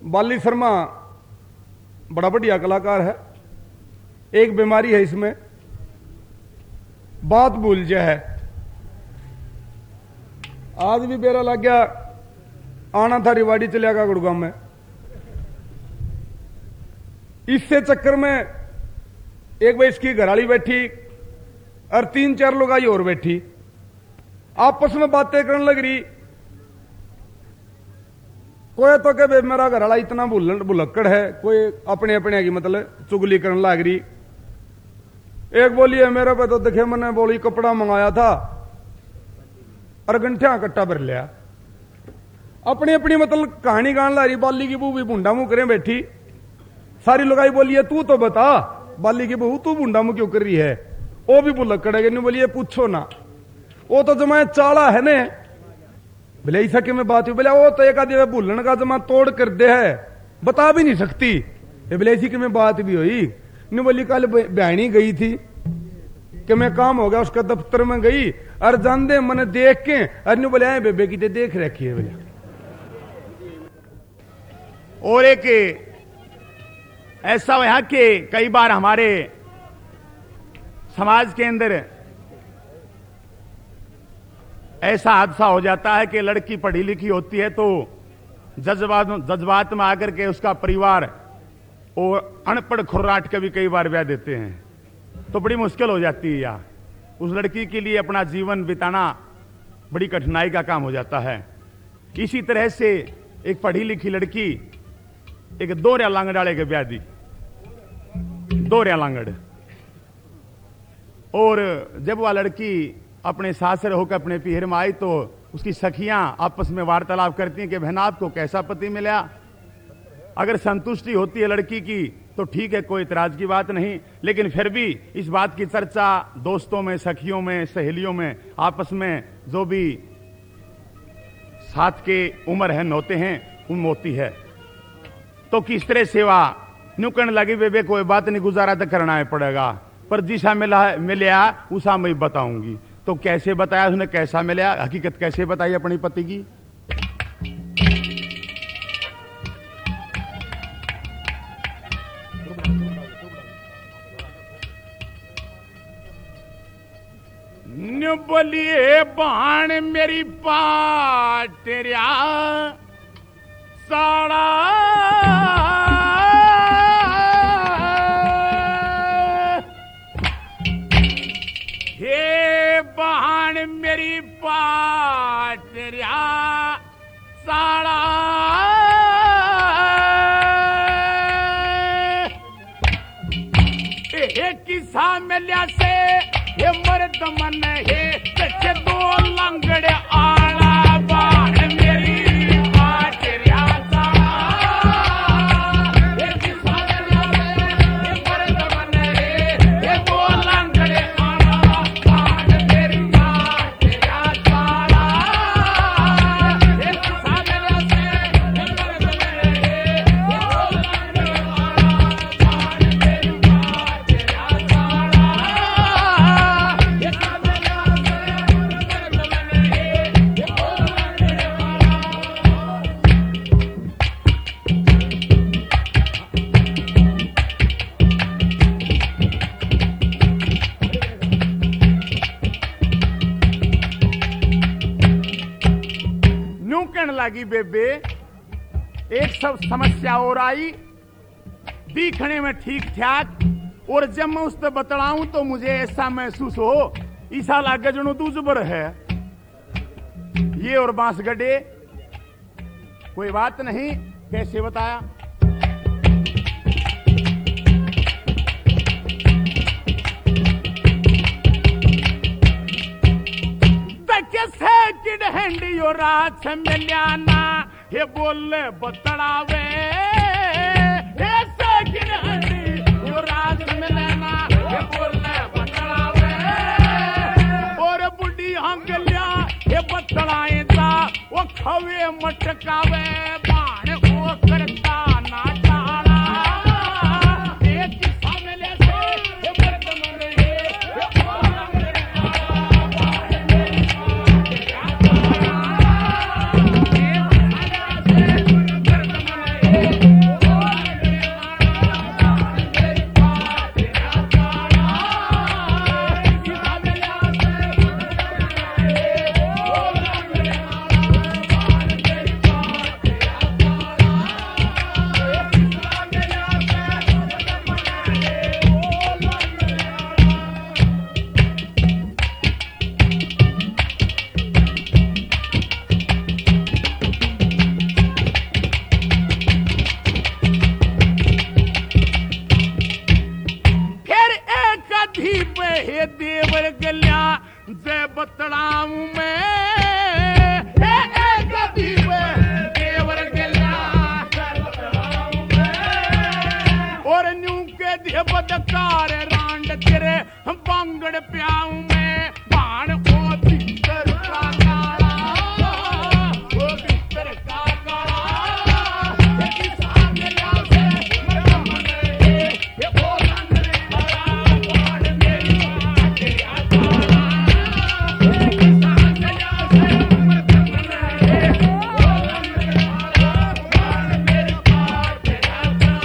बाली शर्मा बड़ा बढ़िया कलाकार है। एक बीमारी है इसमें, बात भूल जा है। आज भी बेरा लग गया, आना था रिवाड़ी चलिया का गुड़गांव में। इससे चक्कर में एक बार इसकी घरवाली बैठी और 3-4 लोग आई और बैठी, आपस में बातें करने लग रही। कोई तो के मेरा घरवाला इतना भुलक्कड़ है, कोई अपने अपने की मतलब चुगली करने लग रही। एक बोली है मेरे पे तो देखे, मैंने बोली कपड़ा मंगाया था और गंठिया कट्टा भर लिया। अपनी अपनी मतलब कहानी गान ला रही। बाली की बहू भी भूंडा मुंह करे बैठी। सारी लोगाई बोली है तू तो बता, बाली की बहू तू भूंडा मुंह क्यों कर रही है? वो भी भुलक्कड़ है, बोलिए पूछो ना, वो तो जमा चाला है ने। बोले ऐसा कि मैं बात हुई? बोले वो तो एक आदि भूलन का जमा तोड़ कर दे है, बता भी नहीं सकती। बोले ऐसी कि मैं बात भी हुई। नहीं बोली कल बहनी गई थी कि मैं काम हो गया, उसका दफ्तर में गई और जान दे मैंने देख के अरे बोले आए बेबे की देख रखी है। बोले और एक ऐसा हुआ कि कई बार हमारे समाज के अंदर ऐसा हादसा हो जाता है कि लड़की पढ़ी लिखी होती है तो जज्बात में आकर के उसका परिवार और अनपढ़ खुर्राट के भी कई बार ब्याह देते हैं, तो बड़ी मुश्किल हो जाती है। या उस लड़की के लिए अपना जीवन बिताना बड़ी कठिनाई का काम हो जाता है। इसी तरह से एक पढ़ी लिखी लड़की एक दोहरा लांगड़ वाले के ब्याह दी, दोहरा लांगड़। और जब वह लड़की अपने सासर होकर अपने पीहर में आई तो उसकी सखियां आपस में वार्तालाप करती हैं कि बहन आपको कैसा पति मिला। अगर संतुष्टि होती है लड़की की तो ठीक है, कोई इतराज की बात नहीं, लेकिन फिर भी इस बात की चर्चा दोस्तों में, सखियों में, सहेलियों में, आपस में जो भी साथ के उम्र है नौते हैं उनमें होती है। तो किस तरह सेवा न्यू करने लगी, बेबे कोई बात नहीं, गुजारा तो करना ही पड़ेगा, पर जिसा मिला उसा मैं बताऊंगी। तो कैसे बताया उसने, कैसा मिला, हकीकत कैसे बताई अपनी पति की? न्यू बोलिए बाण मेरी पाटरिया साड़ा बहान मेरी पाटरिया साड़ा किसा मिलिया से ये मर्द मन है सच्चे दो लंगड़े आला बाण मेरी पाटरिया साड़ा। ये किसा मिलिया से ये मर्द मन है ये दो लंगड़े लगी बेबे। एक सब समस्या और आई, दिखने में ठीक ठाक, और जब मैं उस पर बतलाऊं तो मुझे ऐसा महसूस हो ईसा लागे जनो दूजबर है ये और बांस गड्ढे। कोई बात नहीं, कैसे बताया? हैंडियो रात मिल्याना ये बोले बतड़ावे हैंडियो रात मिलना ये बोले बतड़ावे। और बुढ़ी हंगलिया ये बतड़ाए था वो खवे मटकावे बाण वो करता ना चाला। एक सामने से ये बर्तन में दकार रांड तेरे बांगड़ प्याऊ में बाण ओ भीतर का काला ओ भीतर का काला किसान लिया से मने ये बोलन रे बड़ा बाण मेरी तेरा काला किसान लिया से मने बोलन रे बड़ा बाण मेरी तेरा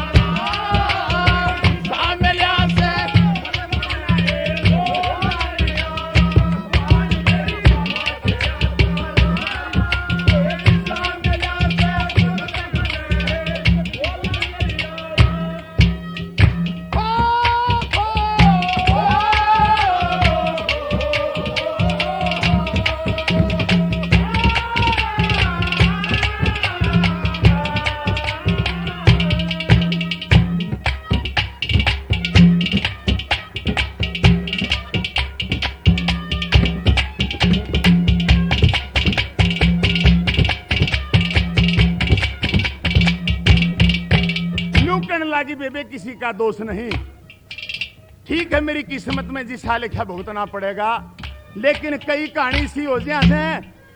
बेबे किसी का दोष नहीं, ठीक है मेरी किस्मत में जिस हाल लिखा भुगतना पड़ेगा, लेकिन कई कहानी सी हो जाए